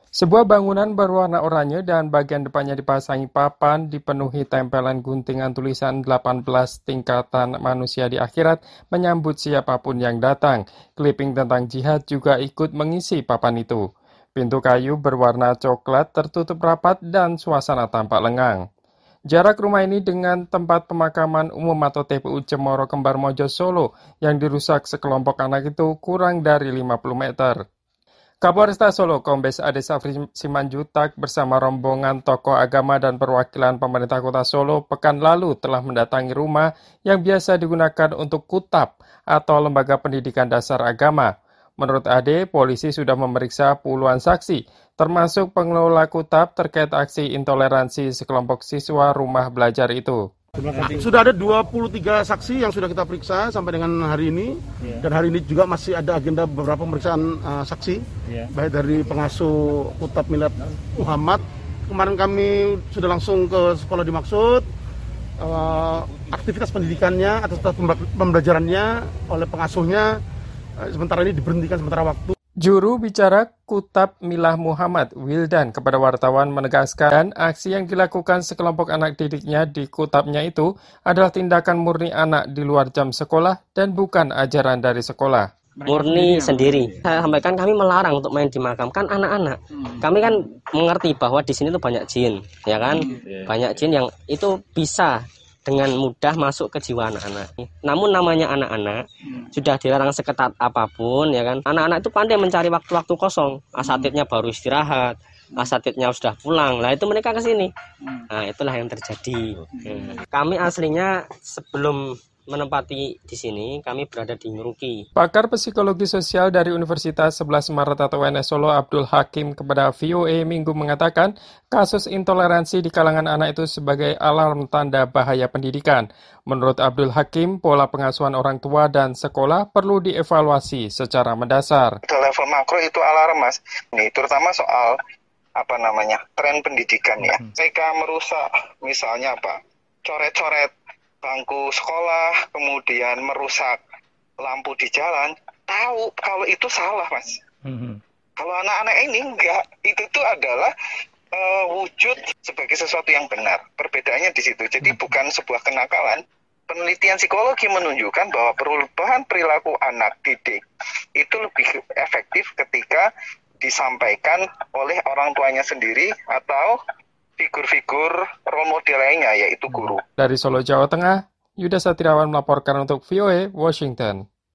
Sebuah bangunan berwarna oranye dan bagian depannya dipasangi papan dipenuhi tempelan guntingan tulisan 18 tingkatan manusia di akhirat menyambut siapapun yang datang. Clipping tentang jihad juga ikut mengisi papan itu. Pintu kayu berwarna coklat tertutup rapat dan suasana tampak lengang. Jarak rumah ini dengan tempat pemakaman umum atau TPU Cemoro Kembar Mojo Solo yang dirusak sekelompok anak itu kurang dari 50 meter. Kapolresta Solo, Kombes Ade Safri Simanjuntak bersama rombongan tokoh agama dan perwakilan pemerintah kota Solo pekan lalu telah mendatangi rumah yang biasa digunakan untuk kutab atau lembaga pendidikan dasar agama. Menurut Ade, polisi sudah memeriksa puluhan saksi, termasuk pengelola kutab terkait aksi intoleransi sekelompok siswa rumah belajar itu. Sudah ada 23 saksi yang sudah kita periksa sampai dengan hari ini, dan hari ini juga masih ada agenda beberapa pemeriksaan saksi, baik dari pengasuh Kutab Milad Muhammad. Kemarin kami sudah langsung ke sekolah dimaksud, aktivitas pendidikannya atau pembelajarannya oleh pengasuhnya sementara ini diberhentikan sementara waktu. Juru bicara Kutab Milah Muhammad, Wildan, kepada wartawan menegaskan aksi yang dilakukan sekelompok anak didiknya di kutabnya itu adalah tindakan murni anak di luar jam sekolah dan bukan ajaran dari sekolah. Murni sendiri. Saya sampaikan kami melarang untuk main di makam, kan anak-anak. Kami kan mengerti bahwa di sini tuh banyak jin, ya kan? Banyak jin yang itu bisa dengan mudah masuk ke jiwa anak-anak. Namun namanya anak-anak sudah dilarang seketat apapun, ya kan. Anak-anak itu pandai mencari waktu-waktu kosong. Asatidnya baru istirahat, asatidnya sudah pulang. Lah itu mereka ke sini. Nah, itulah yang terjadi. Kami aslinya sebelum menempati di sini, kami berada di Ngeruki. Pakar psikologi sosial dari Universitas 11 Maret atau UNS Solo, Abdul Hakim, kepada VOA Minggu mengatakan kasus intoleransi di kalangan anak itu sebagai alarm tanda bahaya pendidikan. Menurut Abdul Hakim, pola pengasuhan orang tua dan sekolah perlu dievaluasi secara mendasar. Di level makro itu alarm, Mas. Nih, terutama soal tren pendidikan ya. Mereka merusak misalnya coret-coret bangku sekolah, kemudian merusak lampu di jalan, tahu kalau itu salah, Mas. Kalau anak-anak ini enggak, itu tuh adalah wujud sebagai sesuatu yang benar. Perbedaannya di situ. Jadi bukan sebuah kenakalan. Penelitian psikologi menunjukkan bahwa perubahan perilaku anak didik itu lebih efektif ketika disampaikan oleh orang tuanya sendiri atau figur-figur role model lainnya, yaitu guru. Dari Solo, Jawa Tengah, Yuda Satriawan melaporkan untuk VOA Washington.